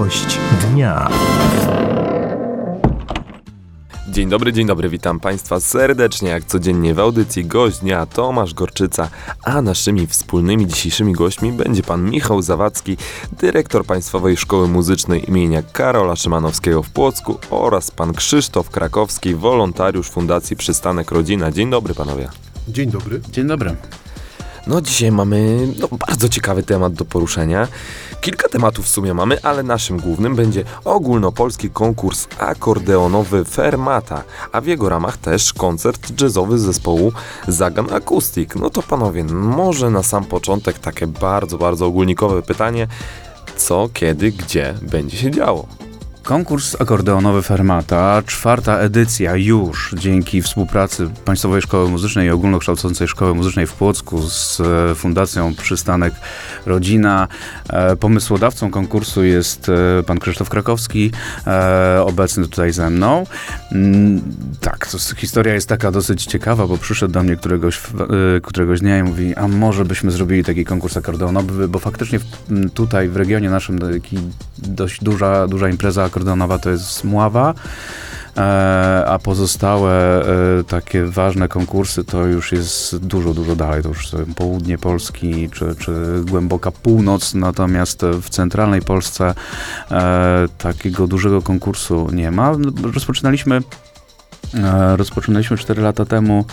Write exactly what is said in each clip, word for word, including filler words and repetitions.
Gość dnia. Dzień dobry, dzień dobry, witam Państwa serdecznie, jak codziennie w audycji Gość Dnia Tomasz Gorczyca, a naszymi wspólnymi dzisiejszymi gośćmi będzie pan Michał Zawadzki, dyrektor Państwowej Szkoły Muzycznej imienia Karola Szymanowskiego w Płocku oraz pan Krzysztof Krakowski, wolontariusz Fundacji Przystanek Rodzina. Dzień dobry panowie. Dzień dobry. Dzień dobry. No dzisiaj mamy no, bardzo ciekawy temat do poruszenia. Kilka tematów w sumie mamy, ale naszym głównym będzie ogólnopolski konkurs akordeonowy Fermata, a w jego ramach też koncert jazzowy zespołu Zagan Acoustic. No to panowie, może na sam początek takie bardzo, bardzo ogólnikowe pytanie. Co, kiedy, gdzie będzie się działo? Konkurs akordeonowy Fermata, czwarta edycja już dzięki współpracy Państwowej Szkoły Muzycznej i Ogólnokształcącej Szkoły Muzycznej w Płocku z Fundacją Przystanek Rodzina. Pomysłodawcą konkursu jest pan Krzysztof Krakowski, obecny tutaj ze mną. Tak, to historia jest taka dosyć ciekawa, bo przyszedł do mnie któregoś, któregoś dnia i mówi, a może byśmy zrobili taki konkurs akordeonowy, bo faktycznie tutaj w regionie naszym taki dość duża, duża impreza akordeonowa to jest Mława, e, a pozostałe e, takie ważne konkursy to już jest dużo, dużo dalej. To już są południe Polski czy, czy głęboka północ, natomiast w centralnej Polsce e, takiego dużego konkursu nie ma. Rozpoczynaliśmy, e, rozpoczynaliśmy cztery lata temu,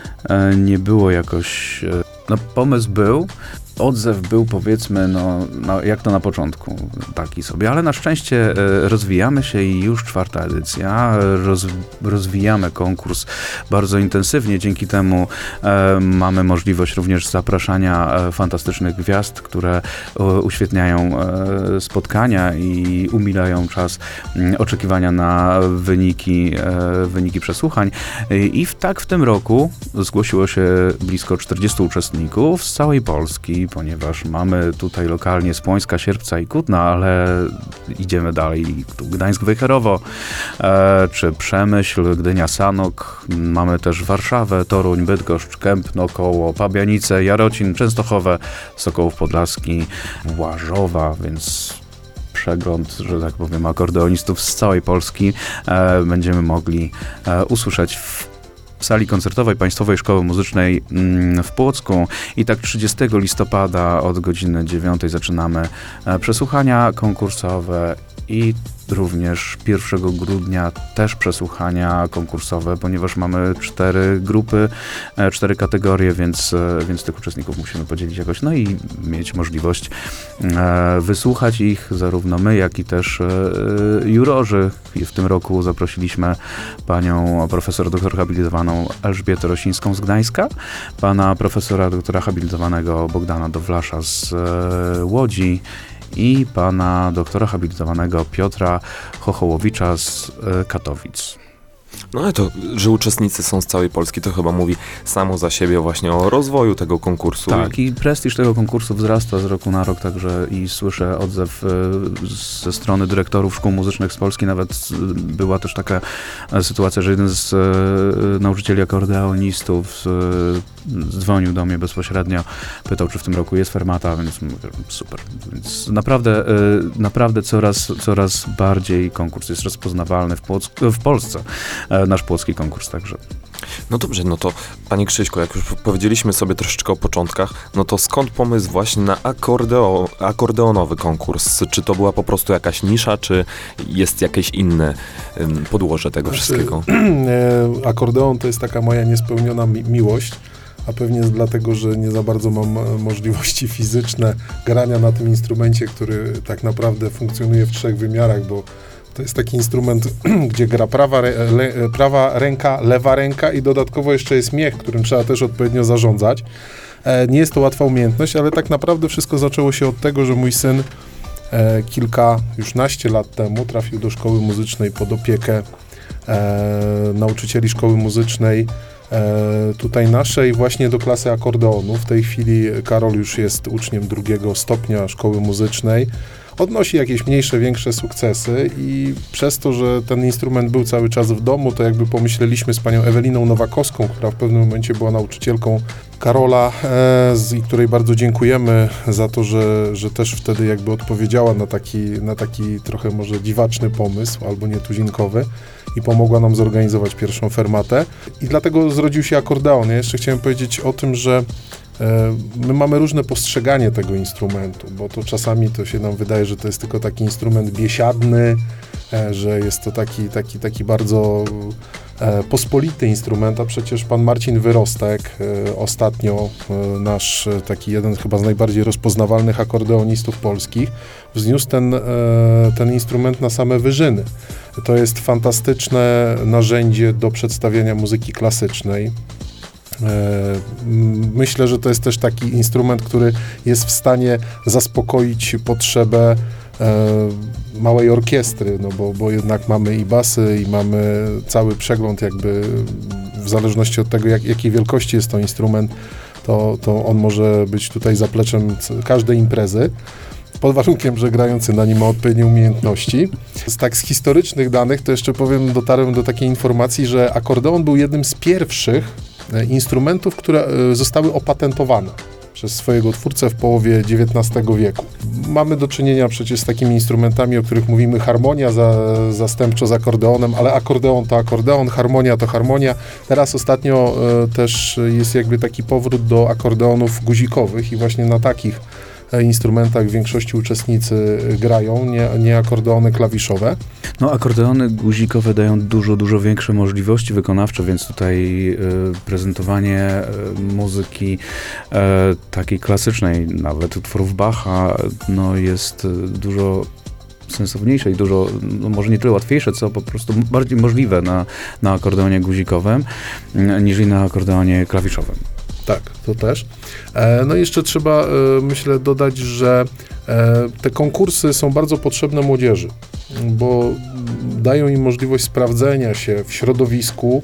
e, nie było jakoś... E, no pomysł był, odzew był powiedzmy, no, no jak to na początku, taki sobie, ale na szczęście e, rozwijamy się i już czwarta edycja, roz, rozwijamy konkurs bardzo intensywnie, dzięki temu e, mamy możliwość również zapraszania e, fantastycznych gwiazd, które e, uświetniają e, spotkania i umilają czas m, oczekiwania na wyniki, e, wyniki przesłuchań. E, I w, tak w tym roku zgłosiło się blisko czterdziestu uczestników z całej Polski, ponieważ mamy tutaj lokalnie z Płońska, Sierpca i Kutna, ale idziemy dalej. Tu Gdańsk, Wejherowo, e, czy Przemyśl, Gdynia, Sanok. Mamy też Warszawę, Toruń, Bydgoszcz, Kępno, Koło, Pabianice, Jarocin, Częstochowe, Sokołów Podlaski, Łażowa, więc przegląd, że tak powiem, akordeonistów z całej Polski e, będziemy mogli e, usłyszeć w w sali koncertowej Państwowej Szkoły Muzycznej w Płocku i tak trzydziestego listopada od godziny dziewiątej zaczynamy przesłuchania konkursowe i również pierwszego grudnia też przesłuchania konkursowe, ponieważ mamy cztery grupy, cztery kategorie, więc, więc tych uczestników musimy podzielić jakoś, no i mieć możliwość wysłuchać ich, zarówno my, jak i też jurorzy. W tym roku zaprosiliśmy panią profesor doktor habilitowaną Elżbietę Rosińską z Gdańska, pana profesora doktora habilitowanego Bogdana Dowlasza z Łodzi i pana doktora habilitowanego Piotra Chochołowicza z Katowic. No ale to, że uczestnicy są z całej Polski, to chyba mówi samo za siebie właśnie o rozwoju tego konkursu. Tak, i prestiż tego konkursu wzrasta z roku na rok, także i słyszę odzew ze strony dyrektorów szkół muzycznych z Polski. Nawet była też taka sytuacja, że jeden z nauczycieli akordeonistów dzwonił do mnie bezpośrednio, pytał, czy w tym roku jest Fermata, więc mówię, super. Więc naprawdę, naprawdę coraz, coraz bardziej konkurs jest rozpoznawalny w, Płock- w Polsce. Nasz płocki konkurs także. No dobrze, no to panie Krzyśku, jak już powiedzieliśmy sobie troszeczkę o początkach, no to skąd pomysł właśnie na akordeo, akordeonowy konkurs? Czy to była po prostu jakaś nisza, czy jest jakieś inne um, podłoże tego znaczy, wszystkiego? Akordeon to jest taka moja niespełniona mi- miłość, a pewnie jest dlatego, że nie za bardzo mam możliwości fizyczne grania na tym instrumencie, który tak naprawdę funkcjonuje w trzech wymiarach, bo to jest taki instrument, gdzie gra prawa, le, prawa ręka, lewa ręka i dodatkowo jeszcze jest miech, którym trzeba też odpowiednio zarządzać. E, nie jest to łatwa umiejętność, ale tak naprawdę wszystko zaczęło się od tego, że mój syn e, kilka, już naście lat temu trafił do szkoły muzycznej pod opiekę e, nauczycieli szkoły muzycznej e, tutaj naszej, właśnie do klasy akordeonu. W tej chwili Karol już jest uczniem drugiego stopnia szkoły muzycznej. odnosi jakieś mniejsze, większe sukcesy i przez to, że ten instrument był cały czas w domu, to jakby pomyśleliśmy z panią Eweliną Nowakowską, która w pewnym momencie była nauczycielką Karola, e, z i której bardzo dziękujemy za to, że, że też wtedy jakby odpowiedziała na taki, na taki trochę może dziwaczny pomysł, albo nietuzinkowy i pomogła nam zorganizować pierwszą fermatę. I dlatego zrodził się akordeon. Ja jeszcze chciałem powiedzieć o tym, że e, my mamy różne postrzeganie tego instrumentu, bo to czasami to się nam wydaje, że to jest tylko taki instrument biesiadny, e, że jest to taki, taki, taki bardzo e, pospolity instrument, a przecież pan Marcin Wyrostek, e, ostatnio e, nasz e, taki jeden chyba z najbardziej rozpoznawalnych akordeonistów polskich, wzniósł ten, e, ten instrument na same wyżyny. To jest fantastyczne narzędzie do przedstawiania muzyki klasycznej. Myślę, że to jest też taki instrument, który jest w stanie zaspokoić potrzebę małej orkiestry, no bo, bo jednak mamy i basy, i mamy cały przegląd jakby w zależności od tego, jak, jakiej wielkości jest to instrument, to, to on może być tutaj zapleczem każdej imprezy, pod warunkiem, że grający na nim ma odpowiednie umiejętności. Z tak z historycznych danych to jeszcze powiem, dotarłem do takiej informacji, że akordeon był jednym z pierwszych instrumentów, które zostały opatentowane przez swojego twórcę w połowie dziewiętnastego wieku. Mamy do czynienia przecież z takimi instrumentami, o których mówimy, harmonia za, zastępczo z akordeonem, ale akordeon to akordeon, harmonia to harmonia. Teraz ostatnio e, też jest jakby taki powrót do akordeonów guzikowych i właśnie na takich instrumentach w większości uczestnicy grają, nie, nie akordeony klawiszowe. No akordeony guzikowe dają dużo, dużo większe możliwości wykonawcze, więc tutaj y, prezentowanie y, muzyki y, takiej klasycznej, nawet utworów Bacha, no jest y, dużo sensowniejsze i dużo, no może nie tyle łatwiejsze, co po prostu bardziej możliwe na, na akordeonie guzikowym y, niż i na akordeonie klawiszowym. Tak, to też. E, no i jeszcze trzeba, e, myślę, dodać, że e, te konkursy są bardzo potrzebne młodzieży, bo dają im możliwość sprawdzenia się w środowisku,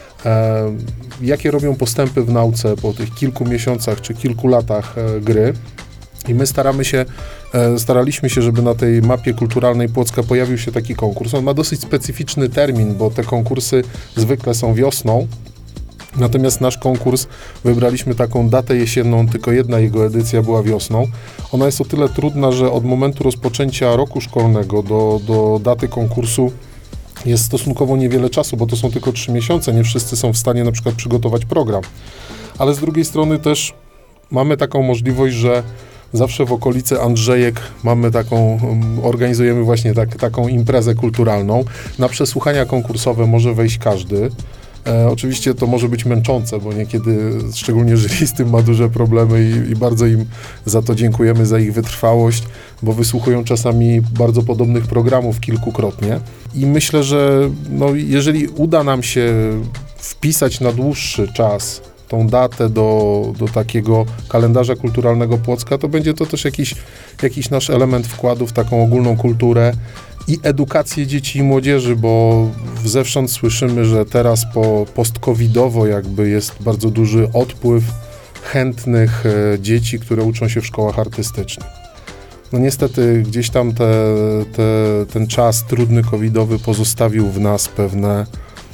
e, jakie robią postępy w nauce po tych kilku miesiącach czy kilku latach e, gry. I my staramy się, e, staraliśmy się, żeby na tej mapie kulturalnej Płocka pojawił się taki konkurs. On ma dosyć specyficzny termin, bo te konkursy zwykle są wiosną. Natomiast nasz konkurs wybraliśmy taką datę jesienną, tylko jedna jego edycja była wiosną. Ona jest o tyle trudna, że od momentu rozpoczęcia roku szkolnego do, do daty konkursu jest stosunkowo niewiele czasu, bo to są tylko trzy miesiące. Nie wszyscy są w stanie na przykład przygotować program. Ale z drugiej strony też mamy taką możliwość, że zawsze w okolicy Andrzejek mamy taką, organizujemy właśnie tak, taką imprezę kulturalną. Na przesłuchania konkursowe może wejść każdy. E, oczywiście to może być męczące, bo niekiedy, szczególnie jeżeli z tym ma duże problemy i, i bardzo im za to dziękujemy, za ich wytrwałość, bo wysłuchują czasami bardzo podobnych programów kilkukrotnie. I myślę, że no, jeżeli uda nam się wpisać na dłuższy czas tą datę do, do takiego kalendarza kulturalnego Płocka, to będzie to też jakiś, jakiś nasz element wkładu w taką ogólną kulturę i edukację dzieci i młodzieży, bo zewsząd słyszymy, że teraz po post-covidowo jakby jest bardzo duży odpływ chętnych e, dzieci, które uczą się w szkołach artystycznych. No niestety gdzieś tam te, te, ten czas trudny covidowy pozostawił w nas pewne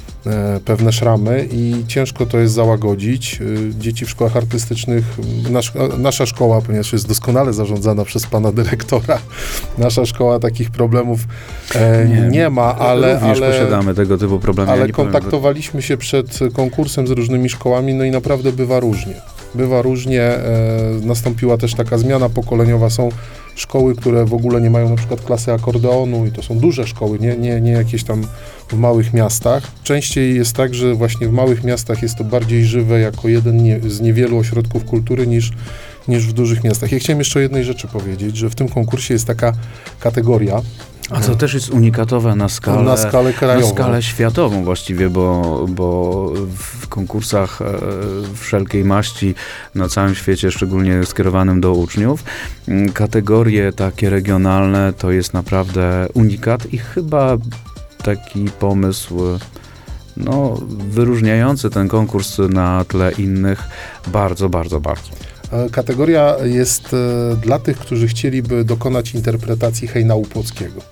E, pewne szramy i ciężko to jest załagodzić. E, dzieci w szkołach artystycznych, nasz, nasza szkoła, ponieważ jest doskonale zarządzana przez pana dyrektora, nasza szkoła takich problemów e, nie, nie ma, ale... Również ale posiadamy tego typu problemy. Ale ja nie kontaktowaliśmy powiem, się przed konkursem z różnymi szkołami, no i naprawdę bywa różnie. Bywa różnie, e, nastąpiła też taka zmiana pokoleniowa, są szkoły, które w ogóle nie mają na przykład klasy akordeonu i to są duże szkoły, nie, nie, nie jakieś tam w małych miastach. Częściej jest tak, że właśnie w małych miastach jest to bardziej żywe jako jeden nie, z niewielu ośrodków kultury niż, niż w dużych miastach. Ja chciałem jeszcze o jednej rzeczy powiedzieć, że w tym konkursie jest taka kategoria. A co też jest unikatowe na skalę, na skalę krajową. Na skalę światową właściwie, bo, bo w konkursach e, wszelkiej maści na całym świecie, szczególnie skierowanym do uczniów, kategorie takie regionalne to jest naprawdę unikat i chyba taki pomysł no, wyróżniający ten konkurs na tle innych bardzo, bardzo, bardzo. E, Kategoria jest e, dla tych, którzy chcieliby dokonać interpretacji hejnału płockiego.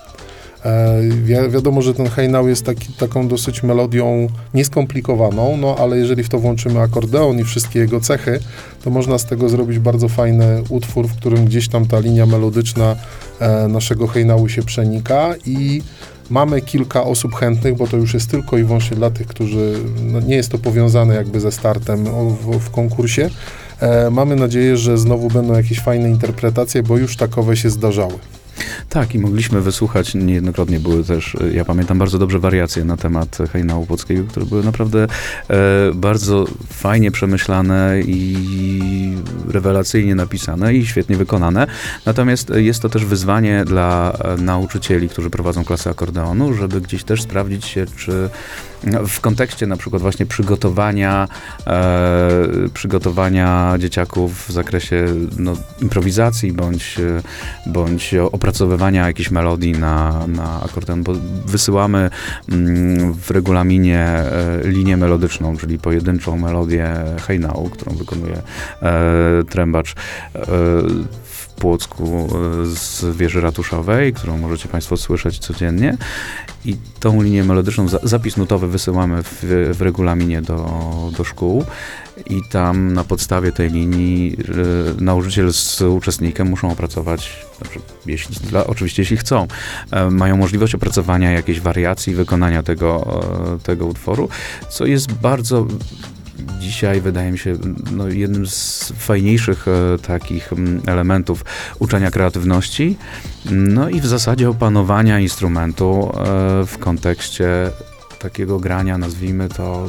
E, wi- wiadomo, że ten hejnał jest taki, taką dosyć melodią nieskomplikowaną, no ale jeżeli w to włączymy akordeon i wszystkie jego cechy, to można z tego zrobić bardzo fajny utwór, w którym gdzieś tam ta linia melodyczna e, naszego hejnału się przenika i mamy kilka osób chętnych, bo to już jest tylko i wyłącznie dla tych, którzy, no nie jest to powiązane jakby ze startem w, w konkursie. E, mamy nadzieję, że znowu będą jakieś fajne interpretacje, bo już takowe się zdarzały. Tak, i mogliśmy wysłuchać, niejednokrotnie były też, ja pamiętam bardzo dobrze wariacje na temat hejnału płockiego, które były naprawdę e, bardzo fajnie przemyślane i rewelacyjnie napisane i świetnie wykonane. Natomiast jest to też wyzwanie dla nauczycieli, którzy prowadzą klasy akordeonu, żeby gdzieś też sprawdzić się, czy w kontekście na przykład właśnie przygotowania e, przygotowania dzieciaków w zakresie no, improwizacji bądź, bądź opracowywania jakichś melodii na, na akordeon, bo wysyłamy mm, w regulaminie e, linię melodyczną, czyli pojedynczą melodię hejnału, którą wykonuje e, trębacz e, w Płocku z wieży ratuszowej, którą możecie Państwo słyszeć codziennie. I tą linię melodyczną, za, zapis nutowy wysyłamy w, w regulaminie do, do szkół i tam na podstawie tej linii y, nauczyciel z uczestnikiem muszą opracować, znaczy, jeśli, dla, oczywiście jeśli chcą, y, mają możliwość opracowania jakiejś wariacji, wykonania tego, y, tego utworu, co jest bardzo dzisiaj, wydaje mi się, no, jednym z fajniejszych e, takich m, elementów uczenia kreatywności, no i w zasadzie opanowania instrumentu e, w kontekście takiego grania, nazwijmy to,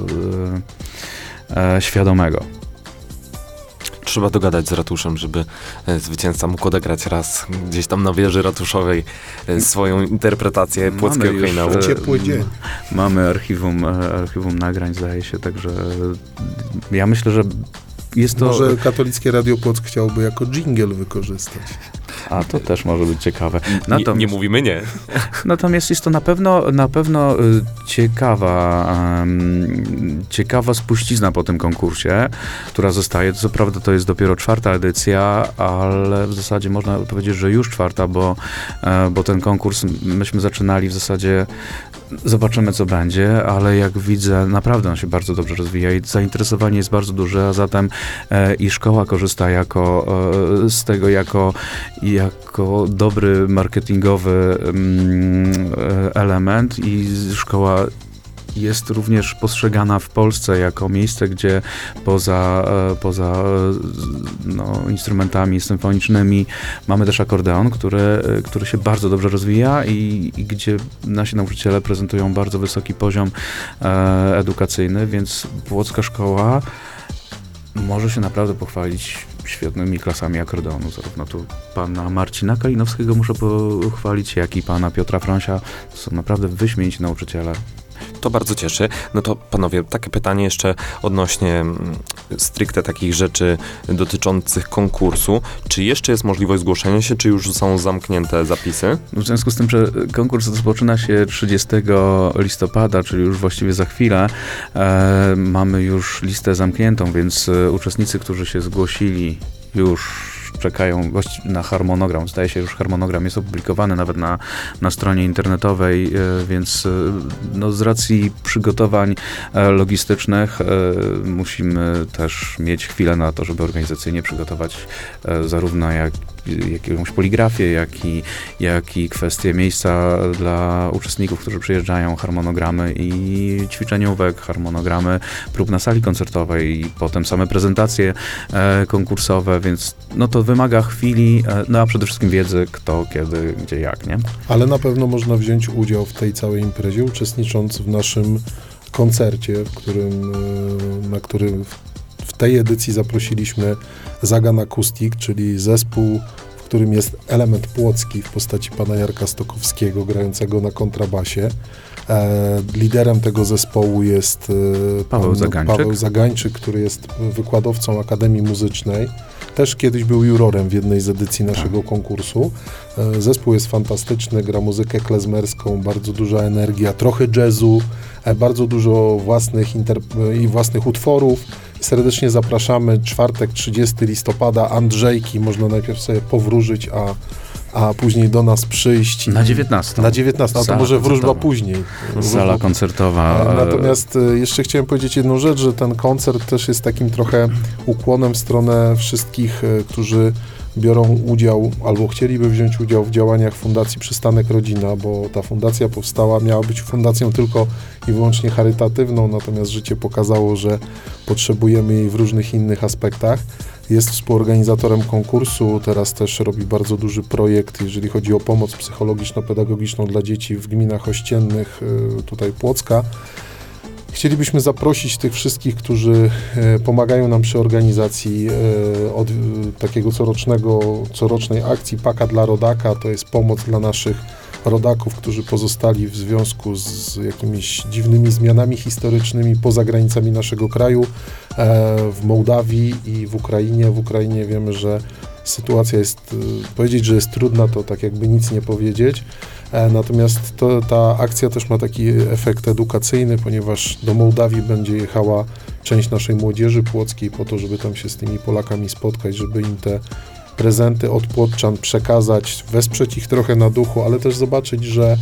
e, e, świadomego. Trzeba dogadać z ratuszem, żeby e, zwycięzca mógł odegrać raz gdzieś tam na wieży ratuszowej e, swoją interpretację płockiego już, hejnału. e, Ciepły dzień. Mamy archiwum, e, archiwum nagrań, zdaje się, także ja myślę, że jest to... Może Katolickie Radio Płock chciałby jako dżingiel wykorzystać. A, to też może być ciekawe. Nie, nie mówimy nie. Natomiast jest to na pewno, na pewno y, ciekawa, um, ciekawa spuścizna po tym konkursie, która zostaje. Co prawda to jest dopiero czwarta edycja, ale w zasadzie można powiedzieć, że już czwarta, bo, e, bo ten konkurs myśmy zaczynali w zasadzie, zobaczymy co będzie, ale jak widzę, naprawdę on się bardzo dobrze rozwija i zainteresowanie jest bardzo duże, a zatem e, i szkoła korzysta jako, e, z tego jako jako dobry marketingowy mm, element i szkoła jest również postrzegana w Polsce jako miejsce, gdzie poza, poza no, instrumentami symfonicznymi mamy też akordeon, który, który się bardzo dobrze rozwija i, i gdzie nasi nauczyciele prezentują bardzo wysoki poziom e, edukacyjny, więc Płocka Szkoła może się naprawdę pochwalić świetnymi klasami akordeonu. Zarówno tu pana Marcina Kalinowskiego muszę pochwalić, jak i pana Piotra Frąsia. To są naprawdę wyśmienici nauczyciele. To bardzo cieszy. No to panowie, takie pytanie jeszcze odnośnie mm, stricte takich rzeczy dotyczących konkursu. Czy jeszcze jest możliwość zgłoszenia się, czy już są zamknięte zapisy? W związku z tym, że konkurs rozpoczyna się trzydziestego listopada, czyli już właściwie za chwilę, e, mamy już listę zamkniętą, więc e, uczestnicy, którzy się zgłosili, już czekają na harmonogram. Zdaje się, już harmonogram jest opublikowany nawet na, na stronie internetowej, więc no, z racji przygotowań logistycznych musimy też mieć chwilę na to, żeby organizacyjnie przygotować zarówno jak jakąś poligrafię, jak i, jak i kwestie miejsca dla uczestników, którzy przyjeżdżają, harmonogramy i ćwiczeniówek, harmonogramy prób na sali koncertowej i potem same prezentacje e, konkursowe, więc no to wymaga chwili, e, no a przede wszystkim wiedzy, kto, kiedy, gdzie, jak, nie? Ale na pewno można wziąć udział w tej całej imprezie, uczestnicząc w naszym koncercie, w którym, na którym w tej edycji zaprosiliśmy Zagan Acoustic, czyli zespół, w którym jest element płocki w postaci pana Jarka Stokowskiego, grającego na kontrabasie. E, liderem tego zespołu jest e, Paweł pan Zagańczyk. Paweł Zagańczyk, który jest wykładowcą Akademii Muzycznej. Też kiedyś był jurorem w jednej z edycji naszego konkursu. E, zespół jest fantastyczny, gra muzykę klezmerską, bardzo duża energia, trochę jazzu, e, bardzo dużo własnych interp- i własnych utworów Serdecznie zapraszamy, czwartek, trzydziestego listopada, Andrzejki, można najpierw sobie powróżyć, a, a później do nas przyjść. Na dziewiętnastą. Na dziewiętnastą, a to Sala może wróżba koncertowa. później. Sala koncertowa. E, Natomiast e, jeszcze chciałem powiedzieć jedną rzecz, że ten koncert też jest takim trochę ukłonem w stronę wszystkich, e, którzy biorą udział albo chcieliby wziąć udział w działaniach Fundacji Przystanek Rodzina, bo ta fundacja powstała, miała być fundacją tylko i wyłącznie charytatywną, natomiast życie pokazało, że potrzebujemy jej w różnych innych aspektach. Jest współorganizatorem konkursu, teraz też robi bardzo duży projekt, jeżeli chodzi o pomoc psychologiczno-pedagogiczną dla dzieci w gminach ościennych, y, tutaj Płocka. Chcielibyśmy zaprosić tych wszystkich, którzy e, pomagają nam przy organizacji e, od e, takiego corocznego, corocznej akcji Paka dla Rodaka. To jest pomoc dla naszych rodaków, którzy pozostali w związku z jakimiś dziwnymi zmianami historycznymi poza granicami naszego kraju, e, w Mołdawii i w Ukrainie. W Ukrainie wiemy, że sytuacja jest, e, powiedzieć, że jest trudna, to tak jakby nic nie powiedzieć. Natomiast to, ta akcja też ma taki efekt edukacyjny, ponieważ do Mołdawii będzie jechała część naszej młodzieży płockiej po to, żeby tam się z tymi Polakami spotkać, żeby im te prezenty od płotczan przekazać, wesprzeć ich trochę na duchu, ale też zobaczyć, że,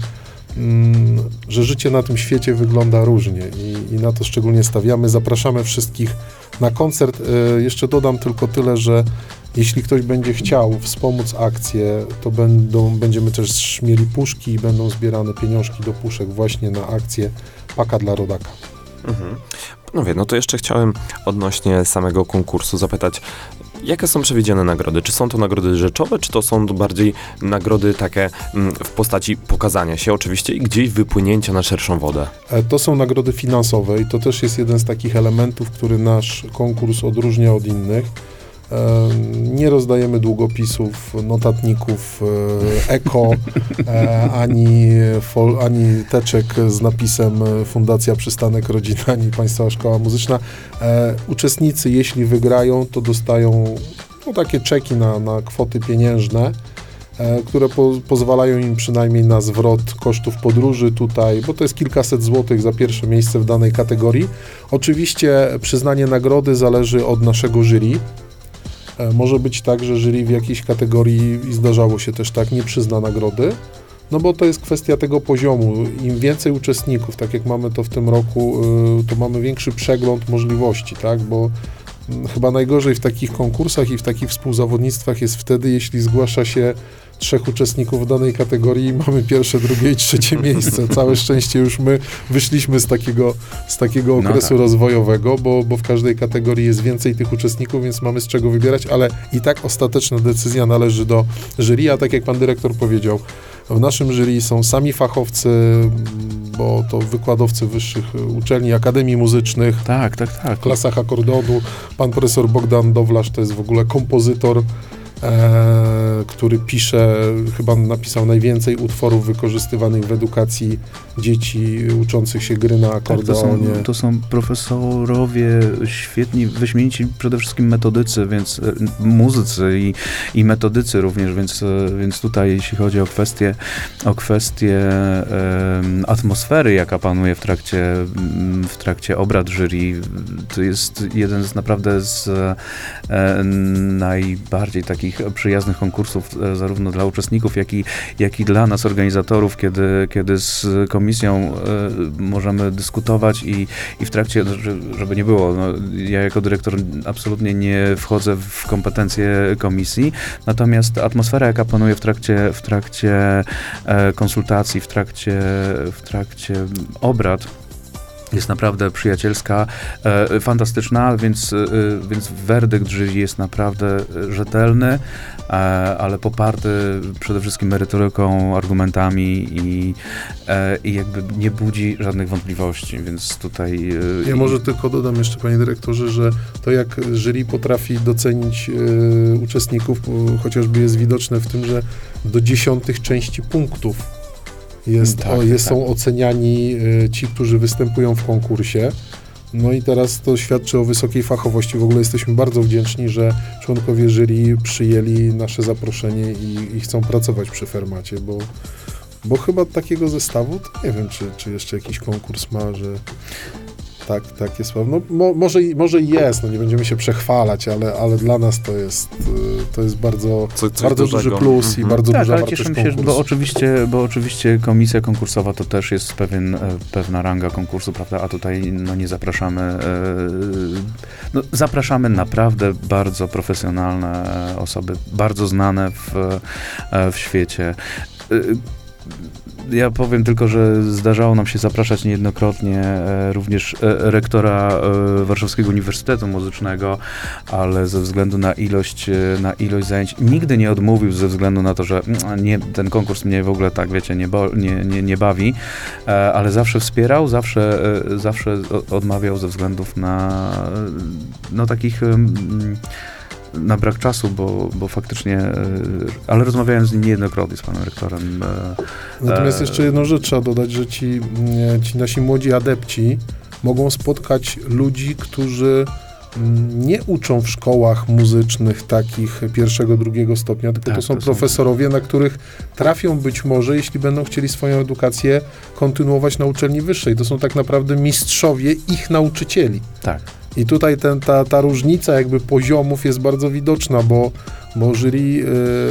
mm, że życie na tym świecie wygląda różnie i, i na to szczególnie stawiamy. Zapraszamy wszystkich na koncert. E, jeszcze dodam tylko tyle, że jeśli ktoś będzie chciał wspomóc akcję, to będą, będziemy też mieli puszki i będą zbierane pieniążki do puszek właśnie na akcję Paka dla Rodaka. Mhm. Panowie, no to jeszcze chciałem odnośnie samego konkursu zapytać, jakie są przewidziane nagrody? Czy są to nagrody rzeczowe, czy to są bardziej nagrody takie mm, w postaci pokazania się oczywiście i gdzieś wypłynięcia na szerszą wodę? E, To są nagrody finansowe i to też jest jeden z takich elementów, który nasz konkurs odróżnia od innych. E, Nie rozdajemy długopisów, notatników, e, eko, e, ani, fol, ani teczek z napisem Fundacja Przystanek Rodzina, ani Państwowa Szkoła Muzyczna. E, Uczestnicy, jeśli wygrają, to dostają no, takie czeki na, na kwoty pieniężne, e, które po, pozwalają im przynajmniej na zwrot kosztów podróży tutaj, bo to jest kilkaset złotych za pierwsze miejsce w danej kategorii. Oczywiście przyznanie nagrody zależy od naszego jury. Może być tak, że jury w jakiejś kategorii, i zdarzało się też tak, nie przyzna nagrody, no bo to jest kwestia tego poziomu. Im więcej uczestników, tak jak mamy to w tym roku, to mamy większy przegląd możliwości, tak, bo chyba najgorzej w takich konkursach i w takich współzawodnictwach jest wtedy, jeśli zgłasza się trzech uczestników w danej kategorii i mamy pierwsze, drugie i trzecie miejsce. Całe szczęście już my wyszliśmy z takiego, z takiego okresu No tak. rozwojowego, bo, bo w każdej kategorii jest więcej tych uczestników, więc mamy z czego wybierać, ale i tak ostateczna decyzja należy do jury, a tak jak pan dyrektor powiedział, w naszym jury są sami fachowcy, bo to wykładowcy wyższych uczelni, akademii muzycznych, Tak, tak, tak. w klasach akordeonu. Pan profesor Bogdan Dowlasz to jest w ogóle kompozytor, e, który pisze, chyba napisał najwięcej utworów wykorzystywanych w edukacji dzieci uczących się gry na Tak, to, akordeonie. są, to są profesorowie świetni, wyśmienici przede wszystkim metodycy, więc e, muzycy i, i metodycy również, więc, e, więc tutaj jeśli chodzi o kwestię, o kwestię e, atmosfery, jaka panuje w trakcie, m, w trakcie obrad jury, to jest jeden z naprawdę z e, najbardziej takich przyjaznych konkursów e, zarówno dla uczestników, jak i, jak i dla nas organizatorów, kiedy, kiedy z komisją e, możemy dyskutować i, i w trakcie, żeby nie było, no, ja jako dyrektor absolutnie nie wchodzę w kompetencje komisji, natomiast atmosfera, jaka panuje w trakcie, w trakcie e, konsultacji, w trakcie, w trakcie obrad, jest naprawdę przyjacielska, e, fantastyczna, więc, e, więc werdykt jury jest naprawdę rzetelny, e, ale poparty przede wszystkim merytoryką, argumentami i, e, i jakby nie budzi żadnych wątpliwości, więc tutaj... E, Ja może tylko dodam jeszcze, panie dyrektorze, że to jak jury potrafi docenić e, uczestników, bo chociażby jest widoczne w tym, że do dziesiątych części punktów jest, Tak, o, jest, tak. są oceniani e, ci, którzy występują w konkursie. No i teraz to świadczy o wysokiej fachowości. W ogóle jesteśmy bardzo wdzięczni, że członkowie jury przyjęli nasze zaproszenie i, i chcą pracować przy Fermacie, bo, bo chyba takiego zestawu, to nie wiem, czy, czy jeszcze jakiś konkurs ma, że... tak, takie sławy. No, mo, może, i- może i jest, no nie będziemy się przechwalać, ale, ale dla nas to jest, y, to jest bardzo, Co- coś bardzo duży dużego. plus i Mhm. bardzo Tak, duża ale wartość cieszymy się, konkursu. bo oczywiście, bo oczywiście komisja konkursowa to też jest pewien, e, pewna ranga konkursu, prawda, a tutaj no, nie zapraszamy, e, no, zapraszamy naprawdę bardzo profesjonalne osoby, bardzo znane w, e, w świecie. E, Ja powiem tylko, że zdarzało nam się zapraszać niejednokrotnie e, również e, rektora e, Warszawskiego Uniwersytetu Muzycznego, ale ze względu na ilość, e, na ilość zajęć nigdy nie odmówił ze względu na to, że mm, nie, ten konkurs mnie w ogóle tak, wiecie, nie, bo, nie, nie, nie bawi, e, ale zawsze wspierał, zawsze, e, zawsze o- odmawiał ze względów na e, no takich em, na brak czasu, bo, bo faktycznie, e, ale rozmawiałem z nim niejednokrotnie, z panem rektorem. e, Natomiast e, jeszcze jedną rzecz trzeba dodać, że ci, mm, ci nasi młodzi adepci mogą spotkać ludzi, którzy mm, nie uczą w szkołach muzycznych takich pierwszego, drugiego stopnia, tylko Tak, to są to są- profesorowie, na których trafią być może, jeśli będą chcieli swoją edukację kontynuować na uczelni wyższej. To są tak naprawdę mistrzowie ich nauczycieli. Tak. I tutaj ten, ta, ta różnica jakby poziomów jest bardzo widoczna, bo, bo jury y,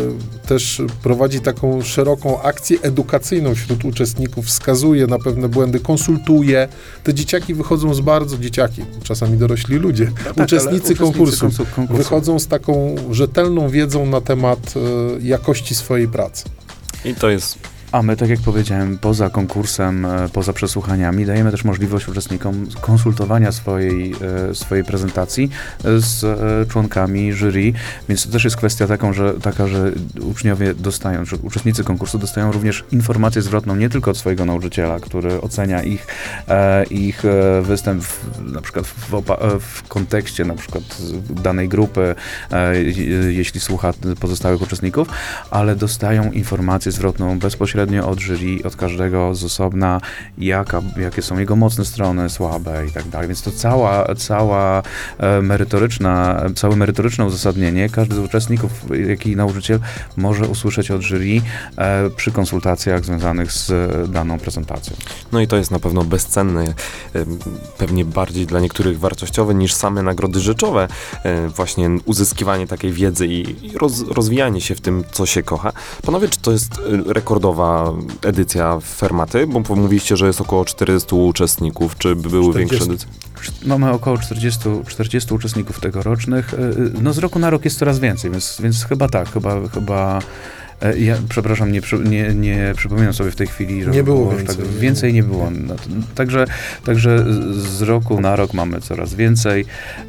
też prowadzi taką szeroką akcję edukacyjną wśród uczestników, wskazuje na pewne błędy, konsultuje. Te dzieciaki wychodzą z bardzo, dzieciaki, czasami dorośli ludzie, Tak, ale uczestnicy konkursu, konsu- konkursu. wychodzą z taką rzetelną wiedzą na temat y, jakości swojej pracy. I to jest A my, tak jak powiedziałem, poza konkursem, e, poza przesłuchaniami, dajemy też możliwość uczestnikom konsultowania swojej, e, swojej prezentacji e, z e, członkami jury, więc to też jest kwestia taką, że, taka, że uczniowie dostają, że uczestnicy konkursu dostają również informację zwrotną nie tylko od swojego nauczyciela, który ocenia ich, e, ich e, występ w, na przykład w, opa- e, w kontekście na przykład danej grupy, e, je- jeśli słucha pozostałych uczestników, ale dostają informację zwrotną bezpośrednio od jury, od każdego z osobna, jaka, jakie są jego mocne strony, słabe i tak dalej. Więc to cała, cała e, merytoryczna, całe merytoryczne uzasadnienie każdy z uczestników, jak i nauczyciel może usłyszeć od jury e, przy konsultacjach związanych z e, daną prezentacją. No i to jest na pewno bezcenne, em, pewnie bardziej dla niektórych wartościowe niż same nagrody rzeczowe, e, właśnie uzyskiwanie takiej wiedzy i i roz, rozwijanie się w tym, co się kocha. Panowie, czy to jest e, rekordowa edycja Fermaty? Bo mówiliście, że jest około czterystu uczestników, czy by były większe czterdziestu. edycje? Mamy około czterdziestu, czterdziestu uczestników tegorocznych. E, e, No z roku na rok jest coraz więcej, więc, więc chyba tak, chyba, chyba e, ja, przepraszam, nie, przy- nie, nie przypominam sobie w tej chwili, że Nie było już więcej, Tak, nie więcej nie było. No, to, także, także z roku na rok mamy coraz więcej.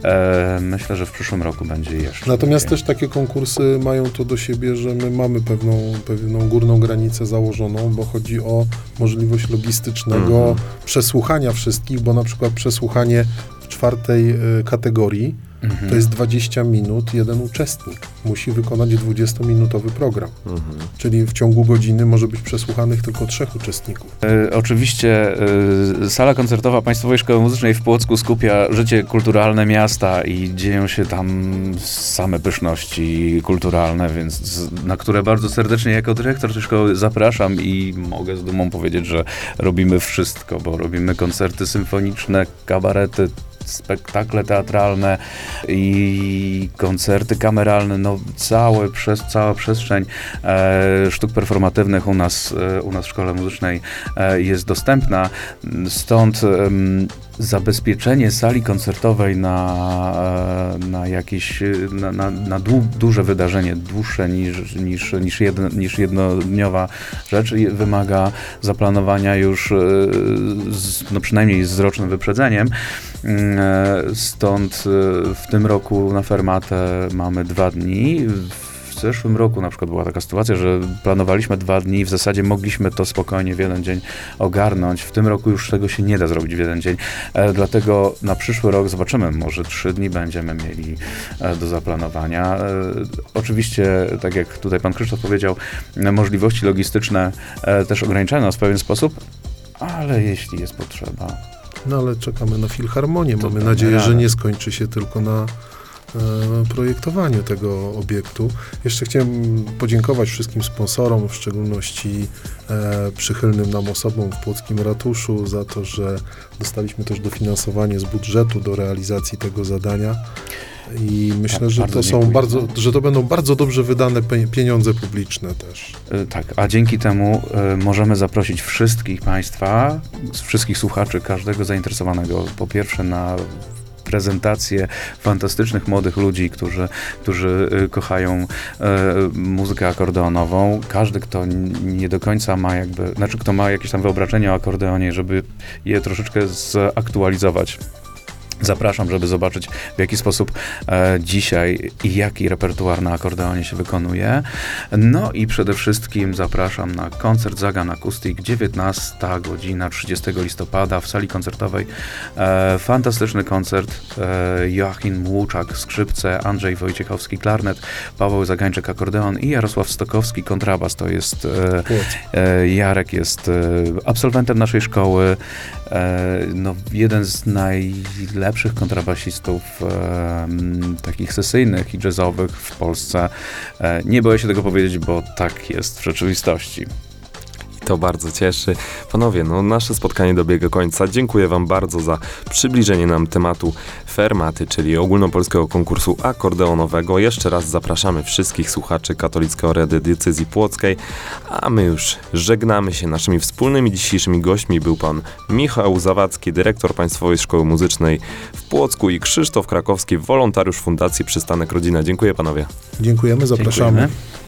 E, myślę, że w przyszłym roku będzie jeszcze. Natomiast więcej. też takie konkursy mają to do siebie, że my mamy pewną, pewną górną granicę założoną, bo chodzi o możliwość logistycznego Mhm. przesłuchania wszystkich, bo na przykład przesłuchanie w czwartej y, kategorii Mhm. to jest dwadzieścia minut, jeden uczestnik musi wykonać dwudziestominutowy program, Mhm. czyli w ciągu godziny może być przesłuchanych tylko trzech uczestników. E, oczywiście e, sala koncertowa Państwowej Szkoły Muzycznej w Płocku skupia życie kulturalne miasta i dzieją się tam same pyszności kulturalne, więc z, na które bardzo serdecznie jako dyrektor tej szkoły zapraszam i mogę z dumą powiedzieć, że robimy wszystko, bo robimy koncerty symfoniczne, kabarety, spektakle teatralne i koncerty kameralne, no cały, przez, cała przestrzeń e, sztuk performatywnych u nas, e, u nas w Szkole Muzycznej e, jest dostępna, stąd em, zabezpieczenie sali koncertowej na, e, na jakieś, e, na, na, na dłu, duże wydarzenie, dłuższe niż, niż, niż, jedno, niż jednodniowa rzecz i wymaga zaplanowania już e, z, no przynajmniej z rocznym wyprzedzeniem. E, Stąd e, w tym roku na Fermatę mamy dwa dni. W zeszłym roku na przykład była taka sytuacja, że planowaliśmy dwa dni i w zasadzie mogliśmy to spokojnie w jeden dzień ogarnąć. W tym roku już tego się nie da zrobić w jeden dzień. E, dlatego na przyszły rok zobaczymy, może trzy dni będziemy mieli e, do zaplanowania. E, oczywiście, tak jak tutaj pan Krzysztof powiedział, e, możliwości logistyczne e, też ograniczają nas w pewien sposób, ale jeśli jest potrzeba, No ale czekamy na Filharmonię. To Mamy damy nadzieję, że radę. nie skończy się tylko na, projektowaniu tego obiektu. Jeszcze chciałem podziękować wszystkim sponsorom, w szczególności e, przychylnym nam osobom w Płockim Ratuszu za to, że dostaliśmy też dofinansowanie z budżetu do realizacji tego zadania. I myślę, Tak, że bardzo to są dziękuję. bardzo, że to będą bardzo dobrze wydane pe- pieniądze publiczne też. Y, Tak, a dzięki temu y, możemy zaprosić wszystkich Państwa, z wszystkich słuchaczy, każdego zainteresowanego, po pierwsze na prezentację fantastycznych młodych ludzi, którzy, którzy y, kochają y, muzykę akordeonową. Każdy, kto n- nie do końca ma jakby, znaczy kto ma jakieś tam wyobrażenie o akordeonie, żeby je troszeczkę zaktualizować. Zapraszam, żeby zobaczyć, w jaki sposób e, dzisiaj i jaki repertuar na akordeonie się wykonuje. No i przede wszystkim zapraszam na koncert Zagan Acoustic, dziewiętnasta godzina trzydziestego listopada w sali koncertowej. E, fantastyczny koncert. E, Joachim Łuczak, skrzypce, Andrzej Wojciechowski, klarnet, Paweł Zagańczyk, akordeon i Jarosław Stokowski, kontrabas. To jest e, Płock. e, Jarek jest e, absolwentem naszej szkoły. E, no, jeden z najlepszych lepszych kontrabasistów e, m, takich sesyjnych i jazzowych w Polsce. E, nie boję się tego powiedzieć, bo tak jest w rzeczywistości. To bardzo cieszy. Panowie, no nasze spotkanie dobiega końca. Dziękuję wam bardzo za przybliżenie nam tematu Fermaty, czyli ogólnopolskiego konkursu akordeonowego. Jeszcze raz zapraszamy wszystkich słuchaczy Katolickiej Radiodiecezji Płockiej, a my już żegnamy się. Naszymi wspólnymi dzisiejszymi gośćmi był pan Michał Zawadzki, dyrektor Państwowej Szkoły Muzycznej w Płocku i Krzysztof Krakowski, wolontariusz Fundacji Przystanek Rodzina. Dziękuję panowie. Dziękujemy, zapraszamy. Dziękujemy.